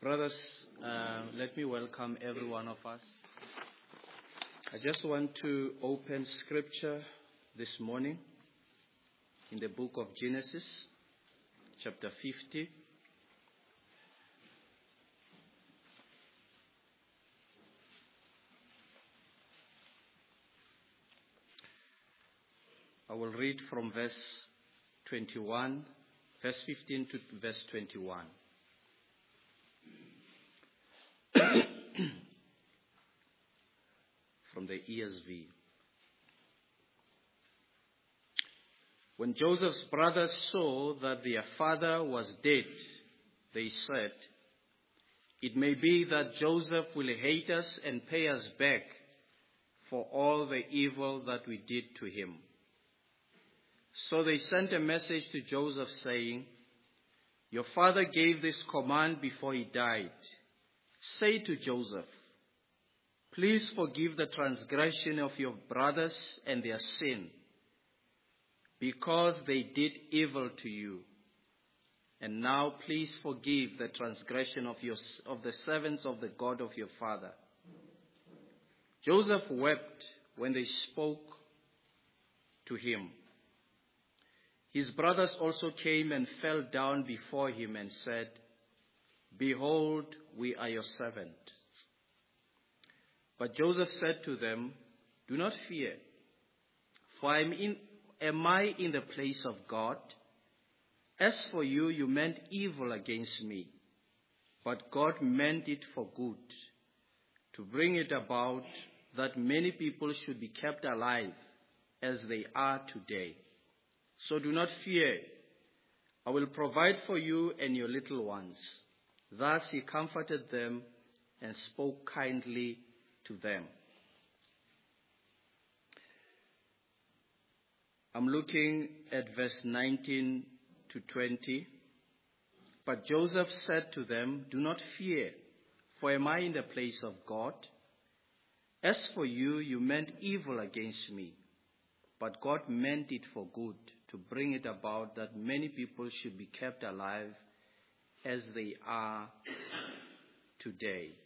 Brothers, let me welcome every one of us. I just want to open scripture this morning in the book of Genesis, chapter 50. I will read from verse 21, verse 15 to verse 21. From the ESV. When Joseph's brothers saw that their father was dead, they said, "It may be that Joseph will hate us and pay us back for all the evil that we did to him." So they sent a message to Joseph saying, "Your father gave this command before he died. Say to Joseph, 'Please forgive the transgression of your brothers and their sin, because they did evil to you. And now please forgive the transgression of the servants of the God of your father.'" Joseph wept when they spoke to him. His brothers also came and fell down before him and said, "Behold, we are your servants." But Joseph said to them, "Do not fear, for am I in the place of God? As for you, you meant evil against me, but God meant it for good, to bring it about that many people should be kept alive as they are today. So do not fear. I will provide for you and your little ones." Thus he comforted them and spoke kindly to them. I'm looking at verse 19 to 20. But Joseph said to them, "Do not fear, for am I in the place of God? As for you, you meant evil against me, but God meant it for good, to bring it about that many people should be kept alive as they are today."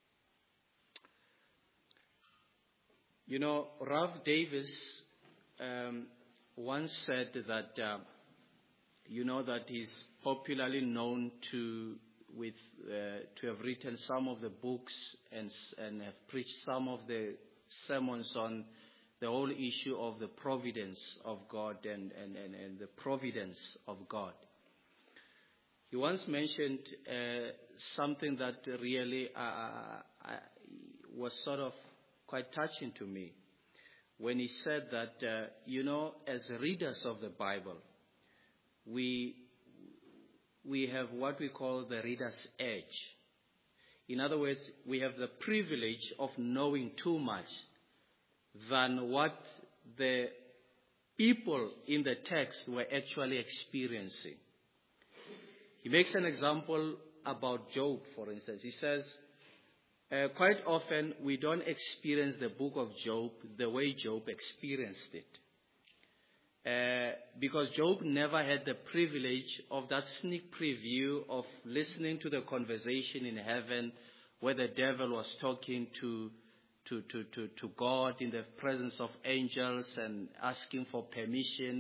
You know, Ralph Davis once said that, that he's popularly known to have written some of the books and have preached some of the sermons on the whole issue of the providence of God and the providence of God. He once mentioned something that really was sort of quite touching to me, when he said that, as readers of the Bible, we have what we call the reader's edge. In other words, we have the privilege of knowing too much than what the people in the text were actually experiencing. He makes an example about Job, for instance. He says, quite often we don't experience the book of Job the way Job experienced it. Because Job never had the privilege of that sneak preview of listening to the conversation in heaven where the devil was talking to God in the presence of angels and asking for permission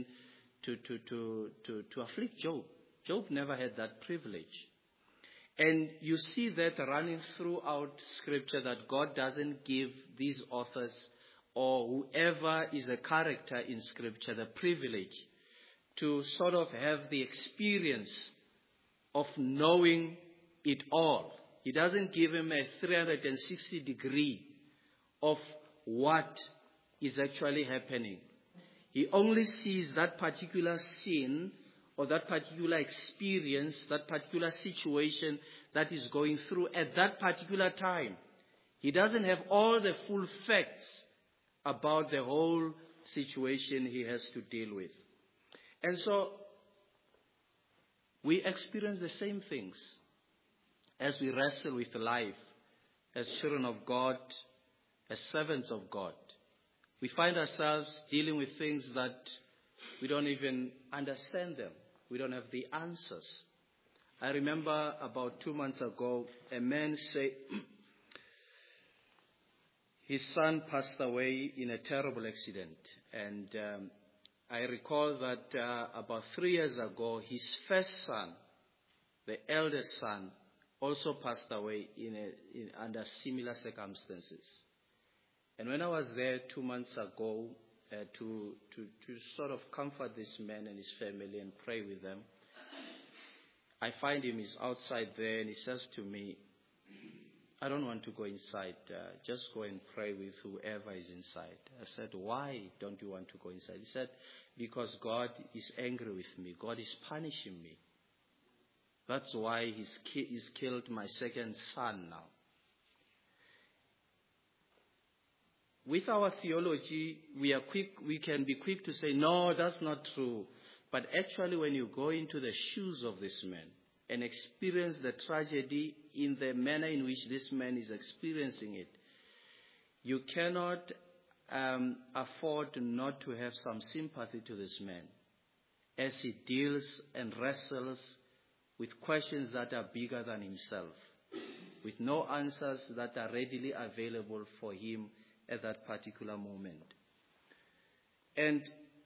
to afflict Job. Job never had that privilege. And you see that running throughout Scripture, that God doesn't give these authors or whoever is a character in Scripture the privilege to sort of have the experience of knowing it all. He doesn't give him a 360 degree of what is actually happening. He only sees that particular sin or that particular experience, that particular situation that is going through at that particular time. He doesn't have all the full facts about the whole situation he has to deal with. And so we experience the same things as we wrestle with life as children of God, as servants of God. We find ourselves dealing with things that we don't even understand them. We don't have the answers. I remember about 2 months ago, a man said his son passed away in a terrible accident. And I recall that about 3 years ago, his first son, the eldest son, also passed away under similar circumstances. And when I was there 2 months ago to sort of comfort this man and his family and pray with them, I find him, he's outside there, and he says to me, I don't want to go inside. Just go and pray with whoever is inside. I said, why don't you want to go inside? He said, because God is angry with me. God is punishing me. That's why he's killed my second son now. With our theology, we can be quick to say, no, that's not true. But actually, when you go into the shoes of this man and experience the tragedy in the manner in which this man is experiencing it, you cannot afford not to have some sympathy to this man as he deals and wrestles with questions that are bigger than himself, with no answers that are readily available for him at that particular moment. And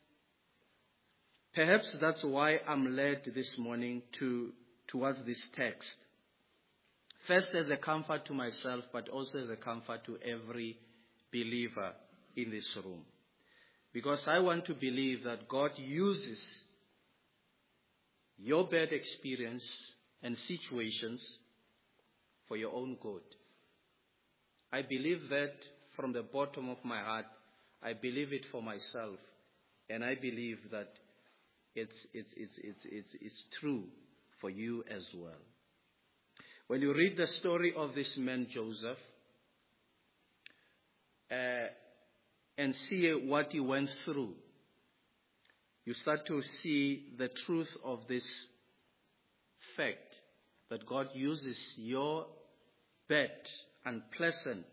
perhaps that's why I'm led this morning towards this text. First as a comfort to myself, but also as a comfort to every believer in this room. Because I want to believe that God uses your bad experience and situations for your own good. I believe that from the bottom of my heart. I believe it for myself, and I believe that it's true for you as well. When you read the story of this man Joseph and see what he went through, you start to see the truth of this fact that God uses your bad, unpleasant,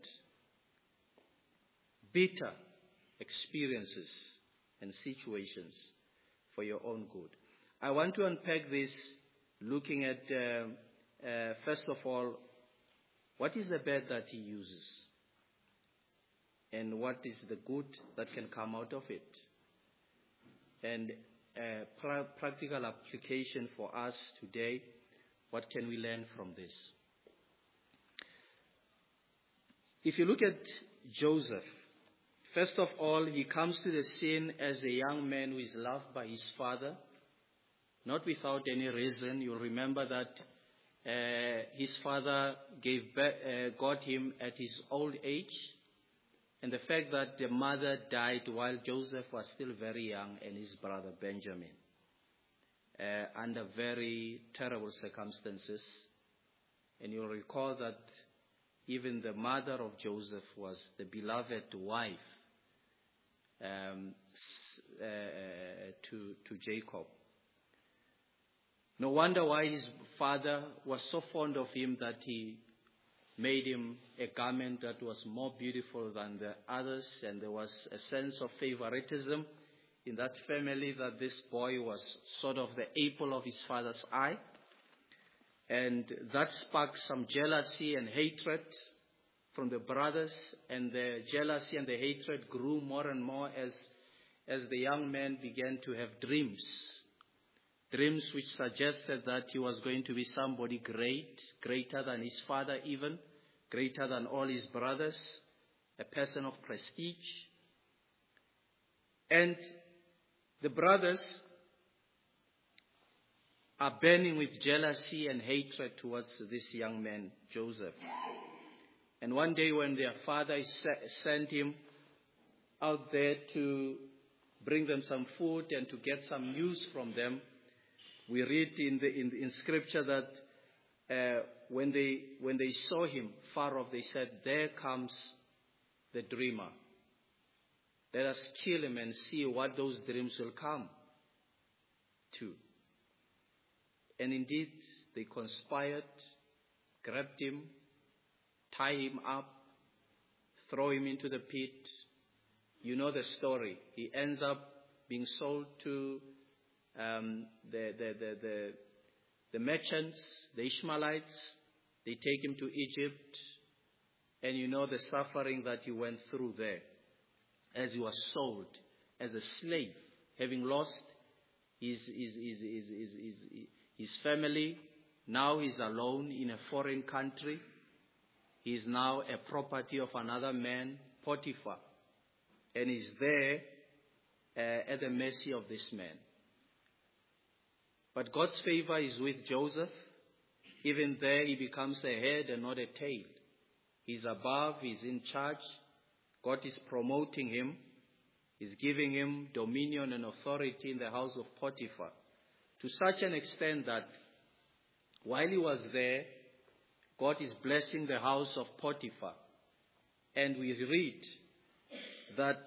bitter experiences and situations for your own good. I want to unpack this looking at, first of all, what is the bad that he uses? And what is the good that can come out of it? And practical application for us today, what can we learn from this? If you look at Joseph, first of all, he comes to the scene as a young man who is loved by his father, not without any reason. You'll remember that his father got him at his old age, and the fact that the mother died while Joseph was still very young, and his brother Benjamin, under very terrible circumstances. And you'll recall that even the mother of Joseph was the beloved wife to Jacob. No wonder why his father was so fond of him that he made him a garment that was more beautiful than the others, and there was a sense of favoritism in that family, that this boy was sort of the apple of his father's eye. And that sparked some jealousy and hatred from the brothers, and the jealousy and the hatred grew more and more as the young man began to have dreams which suggested that he was going to be somebody great, greater than his father even, greater than all his brothers, a person of prestige. And the brothers are burning with jealousy and hatred towards this young man, Joseph. And one day when their father sent him out there to bring them some food and to get some news from them, we read in scripture that when they saw him far off, they said, "There comes the dreamer. Let us kill him and see what those dreams will come to." And indeed, they conspired, grabbed him, tie him up, throw him into the pit. You know the story. He ends up being sold to the merchants, the Ishmaelites, they take him to Egypt. And you know the suffering that he went through there as he was sold as a slave, having lost his family. Now he's alone in a foreign country. He is now a property of another man, Potiphar. And he's there at the mercy of this man. But God's favor is with Joseph. Even there he becomes a head and not a tail. He's above, he's in charge. God is promoting him. He's giving him dominion and authority in the house of Potiphar. To such an extent that while he was there, God is blessing the house of Potiphar. And we read that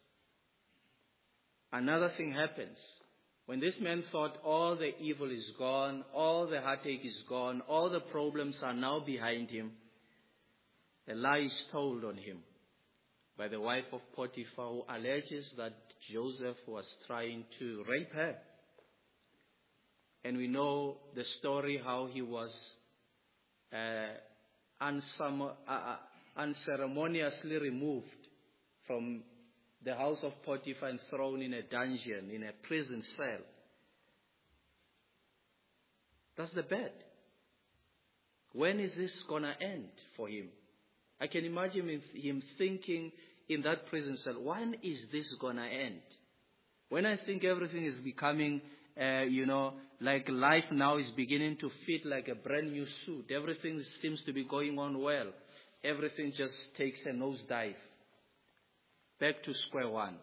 another thing happens. When this man thought all the evil is gone, all the heartache is gone, all the problems are now behind him, a lie is told on him by the wife of Potiphar, who alleges that Joseph was trying to rape her. And we know the story how he was unceremoniously removed from the house of Potiphar and thrown in a dungeon, in a prison cell. That's the bad. When is this going to end for him? I can imagine him thinking in that prison cell, when is this going to end? When I think everything is becoming, like life now is beginning to fit like a brand new suit. Everything seems to be going on well. Everything just takes a nosedive. Back to square one.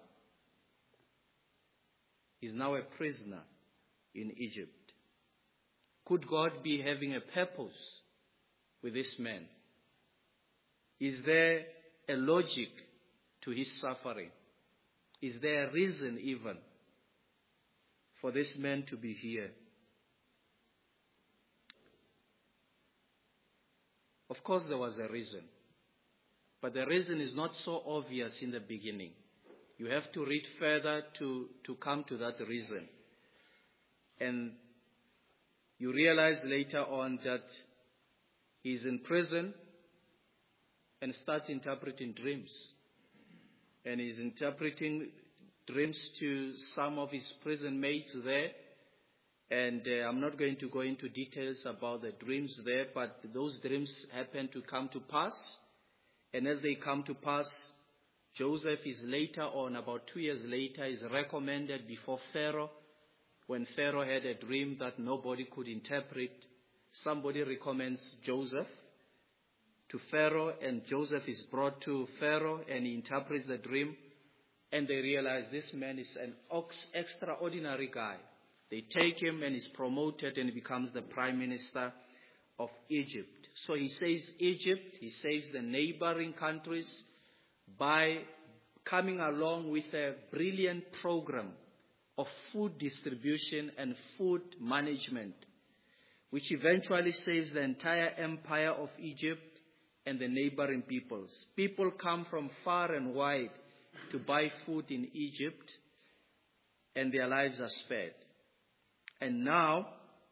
He's now a prisoner in Egypt. Could God be having a purpose with this man? Is there a logic to his suffering? Is there a reason even for this man to be here? Of course there was a reason. But the reason is not so obvious in the beginning. You have to read further to come to that reason. And you realize later on that he's in prison and starts interpreting dreams. And he's interpreting dreams to some of his prison mates there. And I'm not going to go into details about the dreams there, but those dreams happen to come to pass. And as they come to pass, Joseph is later on, about 2 years later, is recommended before Pharaoh. When Pharaoh had a dream that nobody could interpret, somebody recommends Joseph to Pharaoh, and Joseph is brought to Pharaoh, and he interprets the dream, and they realize this man is an extraordinary guy. They take him, and he's promoted, and he becomes the prime minister of Egypt. So he saves Egypt, he saves the neighboring countries by coming along with a brilliant program of food distribution and food management, which eventually saves the entire empire of Egypt and the neighboring peoples. People come from far and wide to buy food in Egypt, and their lives are spared. And now,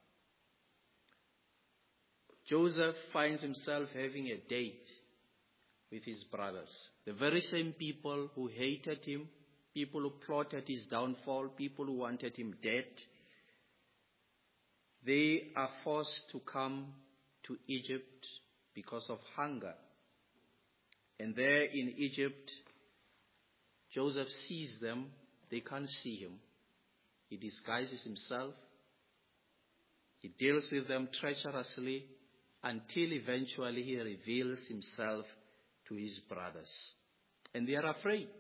Joseph finds himself having a date with his brothers. The very same people who hated him, people who plotted his downfall, people who wanted him dead. They are forced to come to Egypt because of hunger. And there in Egypt, Joseph sees them. They can't see him. He disguises himself. He deals with them treacherously until eventually he reveals himself to his brothers. And they are afraid.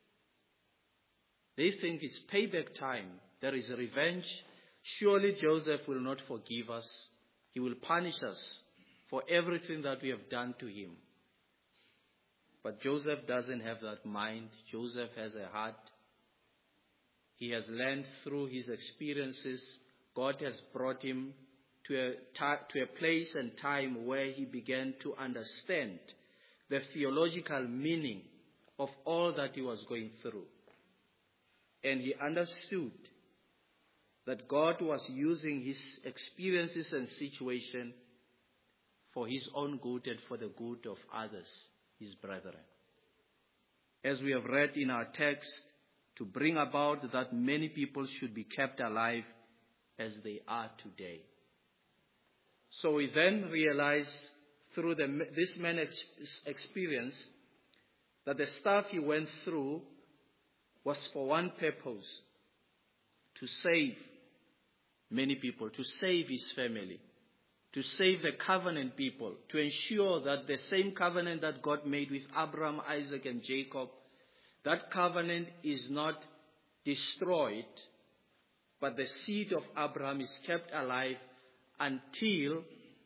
They think it's payback time. There is revenge. Surely Joseph will not forgive us. He will punish us for everything that we have done to him. But Joseph doesn't have that mind. Joseph has a heart. He has learned through his experiences. God has brought him to a place and time where he began to understand the theological meaning of all that he was going through. And he understood that God was using his experiences and situation for his own good and for the good of others, his brethren. As we have read in our text, to bring about that many people should be kept alive as they are today. So we then realize through this man's experience that the stuff he went through was for one purpose: to save many people, to save his family, to save the covenant people, to ensure that the same covenant that God made with Abraham, Isaac, and Jacob, that covenant is not destroyed, but the seed of Abraham is kept alive until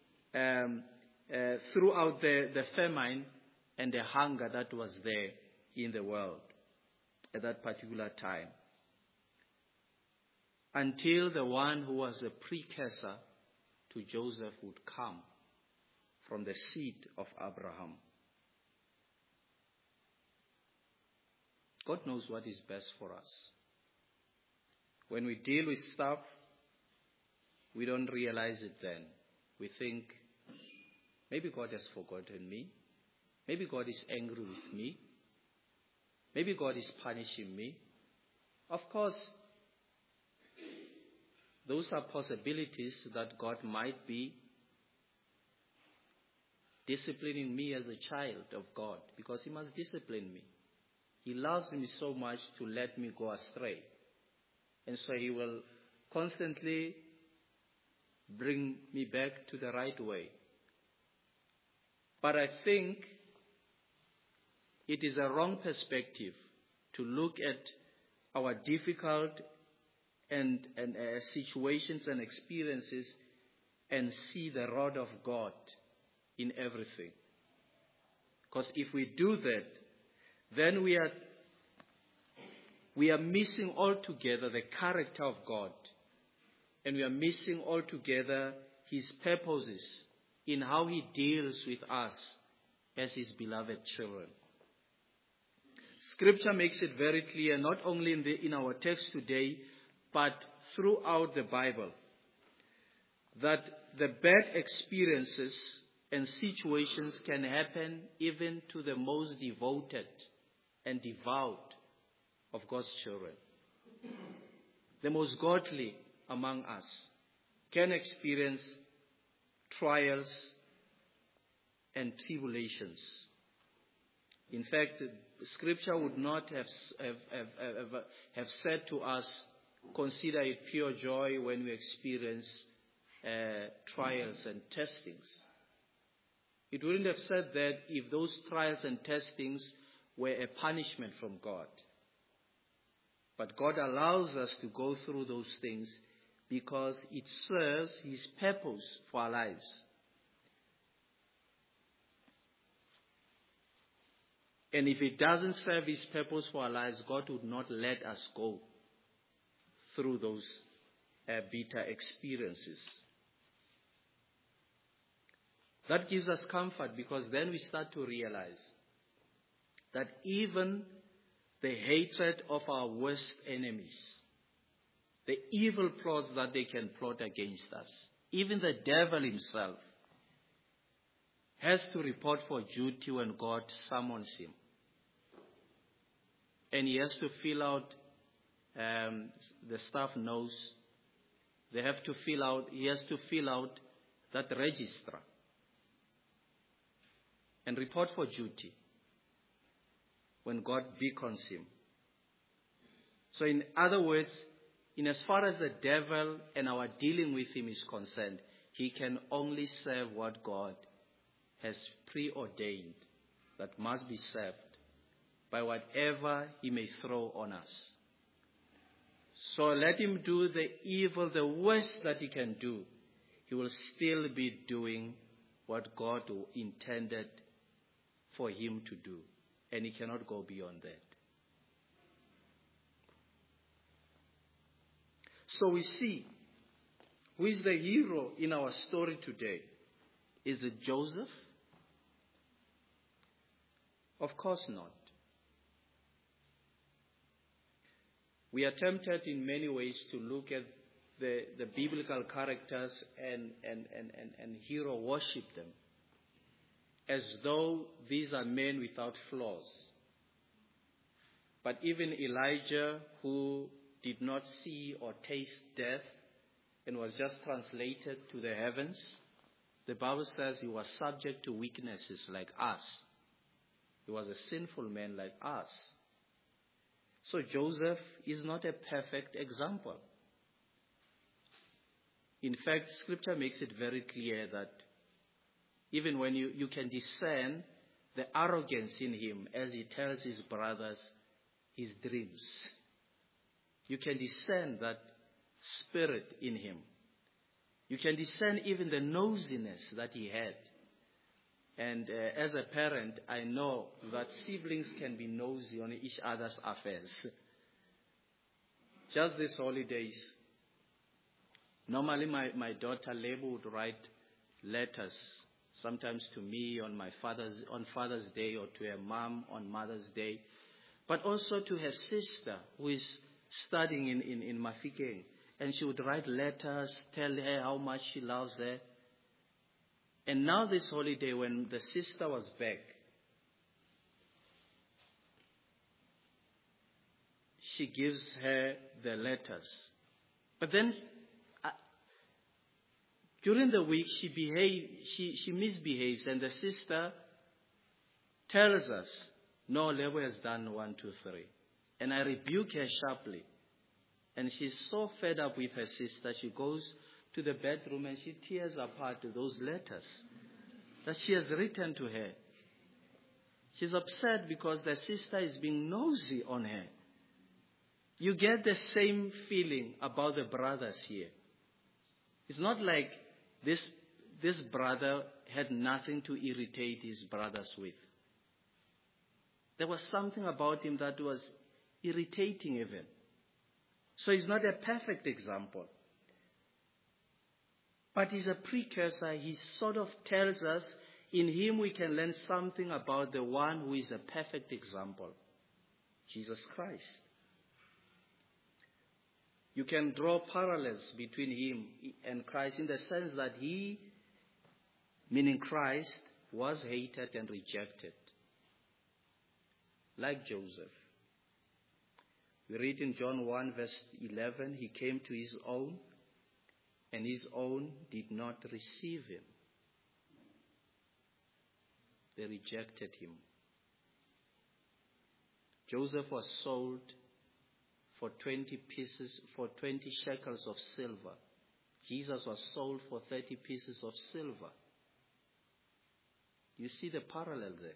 throughout the famine and the hunger that was there in the world at that particular time. Until the one who was a precursor to Joseph would come from the seed of Abraham. God knows what is best for us. When we deal with stuff, we don't realize it then. We think, maybe God has forgotten me. Maybe God is angry with me. Maybe God is punishing me. Of course, those are possibilities that God might be disciplining me as a child of God, because he must discipline me. He loves me so much to let me go astray. And so he will constantly bring me back to the right way. But I think it is a wrong perspective to look at our difficult and situations and experiences and see the rod of God in everything. Because if we do that, then we are missing altogether the character of God, and we are missing altogether his purposes in how he deals with us as his beloved children. Scripture makes it very clear, not only in our text today, but throughout the Bible, that the bad experiences and situations can happen even to the most devoted and devout of God's children. The most godly among us can experience trials and tribulations. In fact, Scripture would not have said to us, consider it pure joy when we experience trials and testings. It wouldn't have said that if those trials and testings were a punishment from God. But God allows us to go through those things because it serves his purpose for our lives. And if it doesn't serve his purpose for our lives, God would not let us go through those bitter experiences. That gives us comfort, because then we start to realize that even the hatred of our worst enemies, the evil plots that they can plot against us, even the devil himself has to report for duty when God summons him. And he has to fill out, the staff knows, he has to fill out that register and report for duty when God beckons him. So in other words, in as far as the devil and our dealing with him is concerned, he can only serve what God has preordained that must be served by whatever he may throw on us. So let him do the evil, the worst that he can do. He will still be doing what God intended for him to do. And he cannot go beyond that. So we see, who is the hero in our story today? Is it Joseph? Of course not. We are tempted in many ways to look at the biblical characters and hero worship them as though these are men without flaws. But even Elijah, who did not see or taste death and was just translated to the heavens, the Bible says he was subject to weaknesses like us. He was a sinful man like us. So Joseph is not a perfect example. In fact, Scripture makes it very clear that even when you can discern the arrogance in him as he tells his brothers his dreams. You can discern that spirit in him. You can discern even the nosiness that he had. And as a parent, I know that siblings can be nosy on each other's affairs. Just these holidays, normally my daughter Lebo would write letters, sometimes to me on Father's Day, or to her mom on Mother's Day, but also to her sister who is studying in Mafikeng. And she would write letters, tell her how much she loves her. And now this holiday, when the sister was back, she gives her the letters. But then during the week she misbehaves, and the sister tells us, no, Lebo has done 1, 2, 3. And I rebuke her sharply. And she's so fed up with her sister, she goes to the bedroom and she tears apart those letters that she has written to her. She's upset because the sister is being nosy on her. You get the same feeling about the brothers here. It's not like this brother had nothing to irritate his brothers with. There was something about him that was irritating even. So he's not a perfect example. But he's a precursor. He sort of tells us, in him we can learn something about the one who is a perfect example, Jesus Christ. You can draw parallels between him and Christ in the sense that he, meaning Christ, was hated and rejected, like Joseph. We read in John 1 verse 11, he came to his own, and his own did not receive him. They rejected him. Joseph was sold for 20 shekels of silver. Jesus was sold for 30 pieces of silver. You see the parallel there.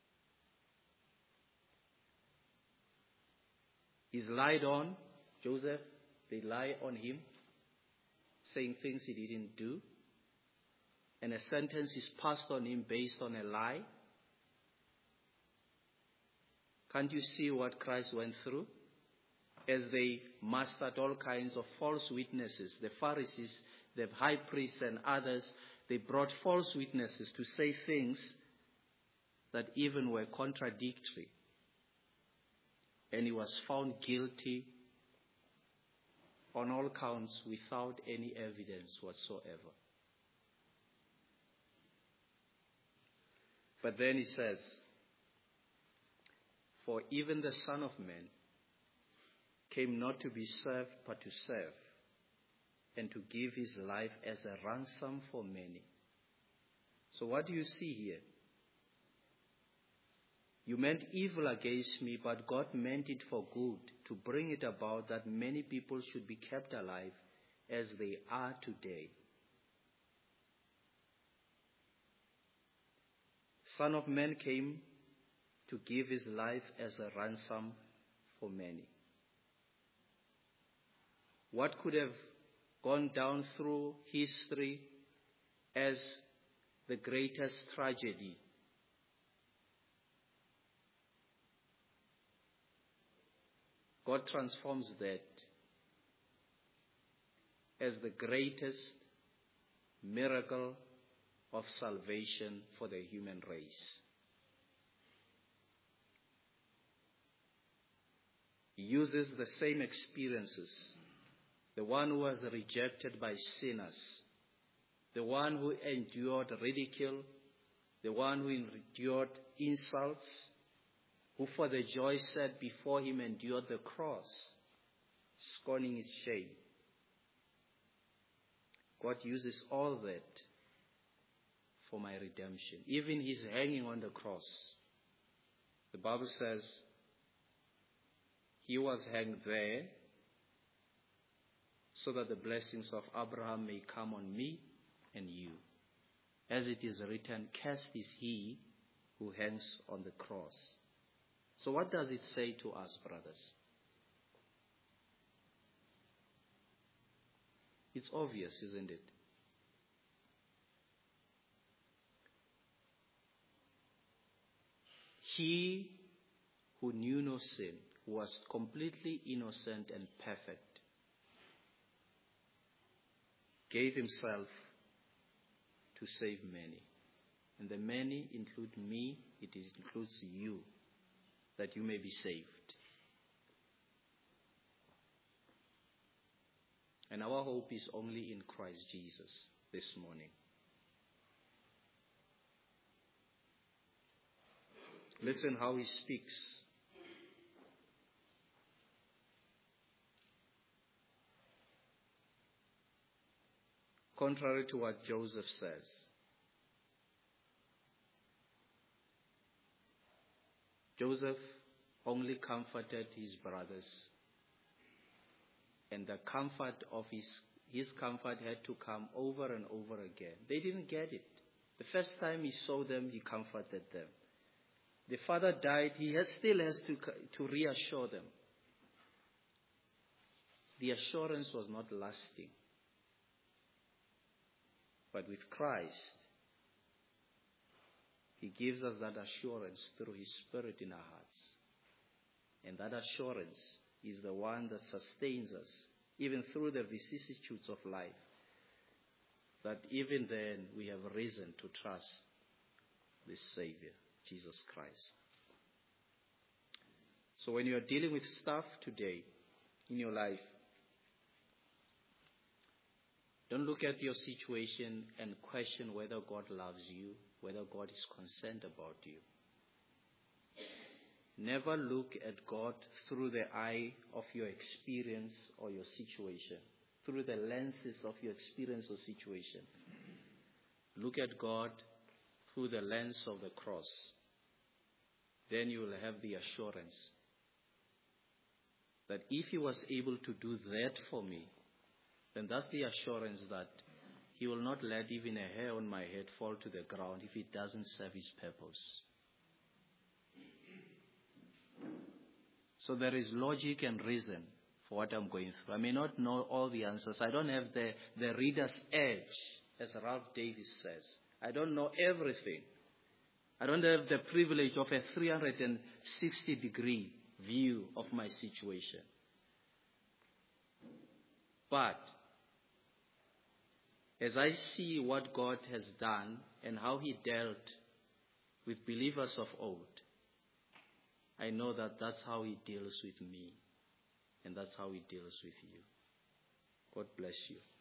He's lied on, Joseph, they lie on him, saying things he didn't do. And a sentence is passed on him based on a lie. Can't you see what Christ went through? As they mastered all kinds of false witnesses, the Pharisees, the high priests and others, they brought false witnesses to say things that even were contradictory. And he was found guilty on all counts without any evidence whatsoever. But then he says, for even the Son of Man came not to be served, but to serve, and to give his life as a ransom for many. So what do you see here? You meant evil against me, but God meant it for good, to bring it about that many people should be kept alive as they are today. Son of Man came to give his life as a ransom for many. What could have gone down through history as the greatest tragedy? God transforms that as the greatest miracle of salvation for the human race. He uses the same experiences the one who was rejected by sinners, the one who endured ridicule, the one who endured insults, who for the joy set before him endured the cross, scorning his shame. God uses all that for my redemption. Even his hanging on the cross. The Bible says he was hanged there so that the blessings of Abraham may come on me and you. As it is written, cursed is he who hangs on the cross. So what does it say to us, brothers? It's obvious, isn't it? He who knew no sin, who was completely innocent and perfect, gave himself to save many. And the many include me, it includes you, that you may be saved. And our hope is only in Christ Jesus this morning. Listen how he speaks. Contrary to what Joseph says. Joseph only comforted his brothers. And the comfort of his comfort had to come over and over again. They didn't get it. The first time he saw them, he comforted them. The father died, he still has to reassure them. The assurance was not lasting. But with Christ, he gives us that assurance through his Spirit in our hearts. And that assurance is the one that sustains us, even through the vicissitudes of life. That even then we have reason to trust this Savior, Jesus Christ. So when you are dealing with stuff today in your life, don't look at your situation and question whether God loves you, whether God is concerned about you. Never look at God through the eye of your experience or your situation, through the lenses of your experience or situation. Look at God through the lens of the cross. Then you will have the assurance that if he was able to do that for me, then that's the assurance that he will not let even a hair on my head fall to the ground if it doesn't serve his purpose. So there is logic and reason for what I'm going through. I may not know all the answers. I don't have the reader's edge, as Ralph Davis says. I don't know everything. I don't have the privilege of a 360-degree view of my situation. But as I see what God has done and how he dealt with believers of old, I know that that's how he deals with me, and that's how he deals with you. God bless you.